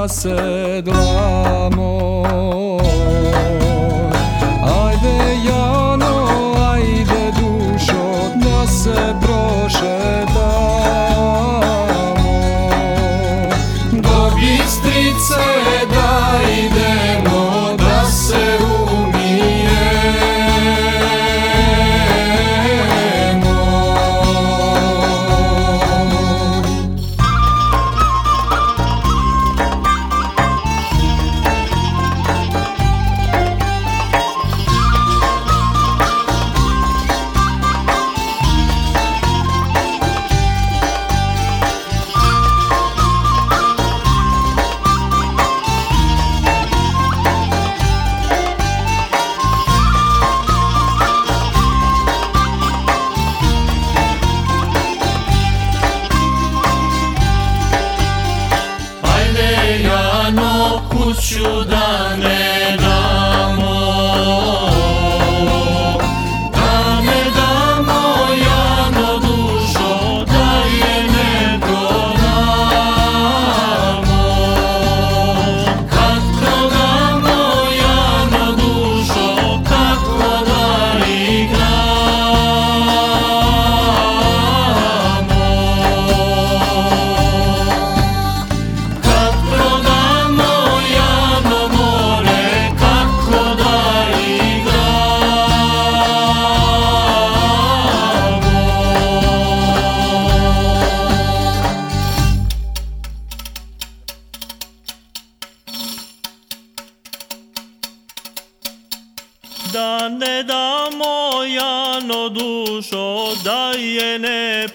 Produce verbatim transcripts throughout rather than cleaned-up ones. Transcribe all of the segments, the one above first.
nasedlamo. Ajde Jano, ajde dušo, da se prošetamo. Do Bistrice da idemo, da se kuću da ne damo, da ne damo Jano dušo, da je ne prodamo. Kad prodamo Jano dušo, kako da igramo. Kad prodamo da ne damo Jano dušo, da je ne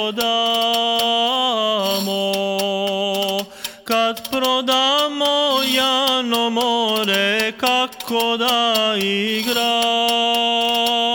prodamo. Kad prodamo Jano more, kako da igramo.